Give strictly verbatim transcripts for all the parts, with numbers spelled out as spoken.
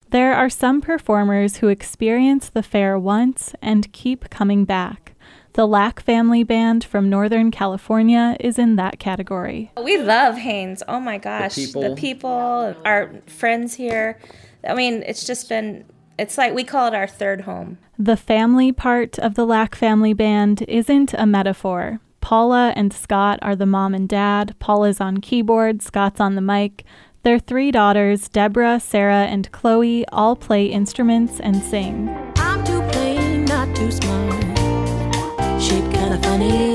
There are some performers who experience the fair once and keep coming back. The Lack Family Band from Northern California is in that category. We love Haines. Oh my gosh. The people. The people, our friends here. I mean, it's just been, it's like we call it our third home. The family part of the Lack Family Band isn't a metaphor. Paula and Scott are the mom and dad. Paula's on keyboard, Scott's on the mic. Their three daughters, Deborah, Sarah, and Chloe, all play instruments and sing. I'm too plain, not too smart. Shaped kind of funny.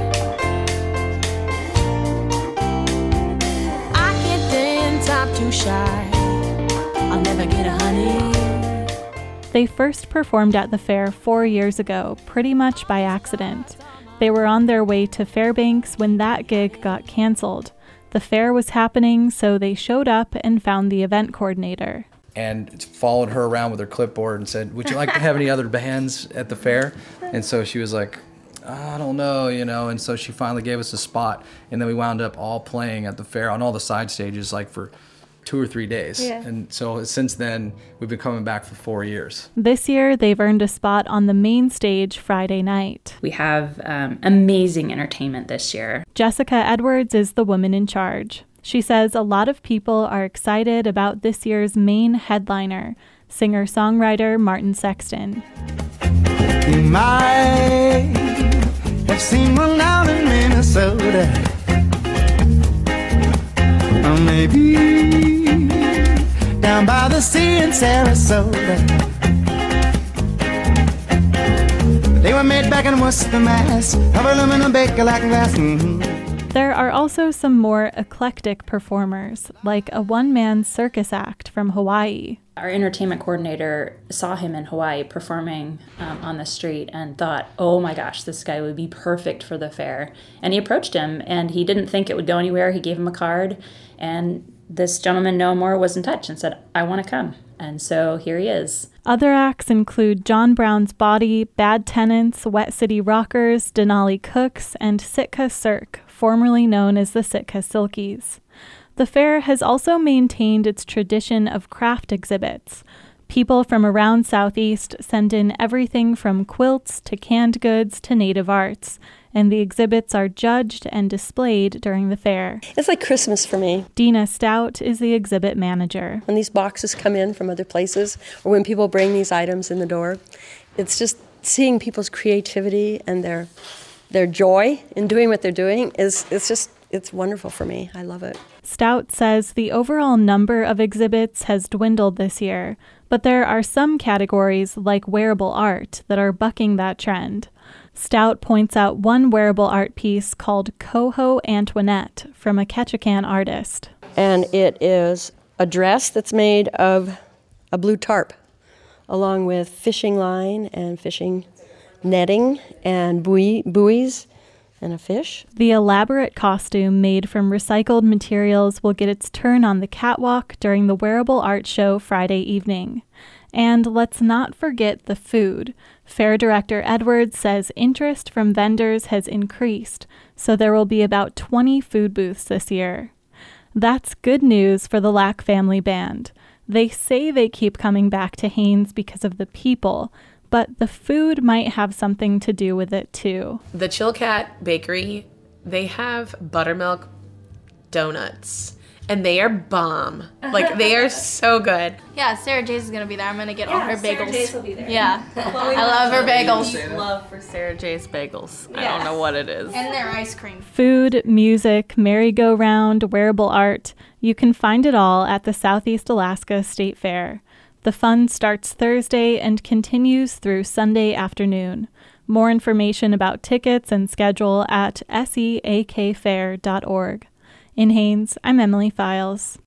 I can't dance, I'm too shy. I'll never get a honey. They first performed at the fair four years ago, pretty much by accident. They were on their way to Fairbanks when that gig got canceled. The fair was happening, so they showed up and found the event coordinator. And followed her around with her clipboard and said, would you like to have any other bands at the fair? And so she was like, I don't know, you know. And so she finally gave us a spot. And then we wound up all playing at the fair on all the side stages, like for two or three days. Yeah. And so since then, we've been coming back for four years. This year, they've earned a spot on the main stage Friday night. We have um, amazing entertainment this year. Jessica Edwards is the woman in charge. She says a lot of people are excited about this year's main headliner, singer-songwriter Martin Sexton. You might have seen one out in Minnesota, or maybe down by the sea in Sarasota. They were made back in Worcester, Mass, of aluminum baker like glass. Mm-hmm. There are also some more eclectic performers, like a one-man circus act from Hawaii. Our entertainment coordinator saw him in Hawaii performing um, on the street and thought, oh my gosh, this guy would be perfect for the fair. And he approached him, and he didn't think it would go anywhere. He gave him a card, and this gentleman, Noah Moore, was in touch and said, I want to come. And so here he is. Other acts include John Brown's Body, Bad Tenants, Wet City Rockers, Denali Cooks, and Sitka Cirque, formerly known as the Sitka Silkies. The fair has also maintained its tradition of craft exhibits. People from around Southeast send in everything from quilts to canned goods to native arts, and the exhibits are judged and displayed during the fair. It's like Christmas for me. Dina Stout is the exhibit manager. When these boxes come in from other places, or when people bring these items in the door, it's just seeing people's creativity and their their joy in doing what they're doing is it's just it's wonderful for me. I love it. Stout says the overall number of exhibits has dwindled this year, but there are some categories like wearable art that are bucking that trend. Stout points out one wearable art piece called Coho Antoinette from a Ketchikan artist. And it is a dress that's made of a blue tarp, along with fishing line and fishing netting and buoy, buoys and a fish. The elaborate costume made from recycled materials will get its turn on the catwalk during the Wearable Art Show Friday evening. And let's not forget the food. Fair Director Edwards says interest from vendors has increased, so there will be about twenty food booths this year. That's good news for the Lack Family Band. They say they keep coming back to Haines because of the people, but the food might have something to do with it too. The Chilkat Bakery, they have buttermilk donuts, and they are bomb. Like, they are so good. Yeah, Sarah J's is going to be there. I'm going to get Yeah, all her Sarah bagels. J's will be there. Yeah. Chloe I love her bagels. Love for Sarah J's bagels. I Yeah. don't know what it is. And their ice cream. Food, music, merry-go-round, wearable art. You can find it all at the Southeast Alaska State Fair. The fun starts Thursday and continues through Sunday afternoon. More information about tickets and schedule at seakfair dot org. In Haines, I'm Emily Files.